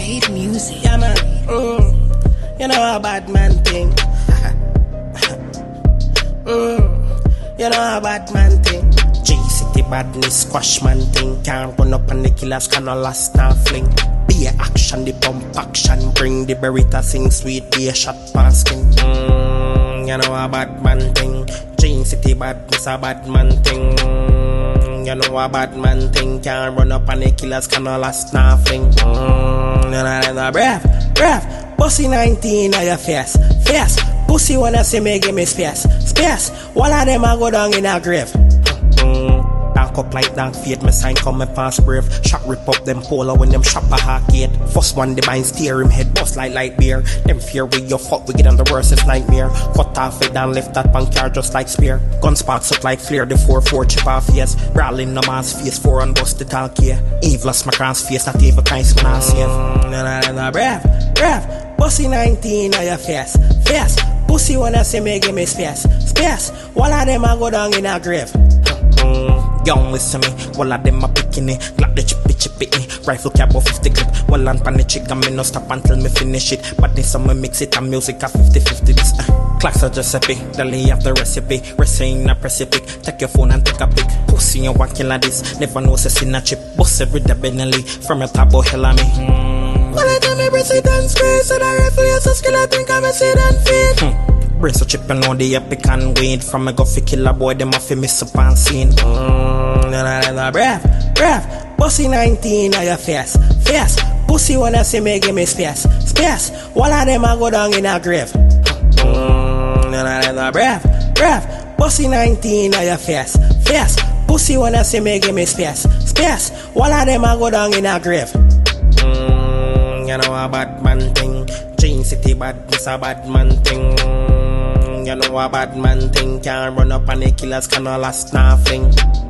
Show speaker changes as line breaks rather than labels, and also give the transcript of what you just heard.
Made music.
Yeah, man. You know a bad man thing. You know a bad man thing. G-City badness, squash man thing. Can't run up on the killers, cannot last now fling. Be a action, the bump action. Bring the berita, sing sweet, be a shot basking. You know a bad man thing. G-City badness, a bad man thing. You know a bad man thing. Can't run up on the killers, cannot last now fling. Breath, pussy 19 on your face. Pussy wanna see me, give me space. All of them a go down in a grave. Dank up like dank fate, me sign come me fast brave. Shot rip up them polo when them shop a arcade. First one the bind steer him head bust like light beer. Them fear we your fuck we get on the worstest nightmare. Cut off it and left that punk car just like spear. Gun spots up like flare, the 4-4 chip off face. Brawling no man's face, 4 and bust the talkie. Evilous my cross face, not even kind man I save. Breath, pussy 19 on your face. Pussy wanna see me, give me space. All of them a go down in a grave. Young listen me, all of them a picking it. Glock the chippy rifle cap of 50 clip. Well on pan the chick and me no stop until me finish it. But this summer mix it and music a 50-50 this Clacks are Giuseppe, the lay of the recipe. Recipe a precipic, take your phone and take a pic. Pussy you want kill like this, never know say sin a chip. Bust every day Benelli, from your top of hell on me. All the time me president space, and I rifle so skill I think I'm a sit and feed. Brace a chip and know the epic and wait. From a go fi kill a boy, them a fi miss up on scene. Breath, pussy 19 on your face. Pussy wanna see me, give me space. All of them a go down in a grave. Breath, pussy 19 on your face. Pussy wanna see me, give me space. All of them a go down in a grave. You know a bad man thing. G-City badness a bad man thing. You know a bad man thing. Can't run up on the killers, cannot last now fling.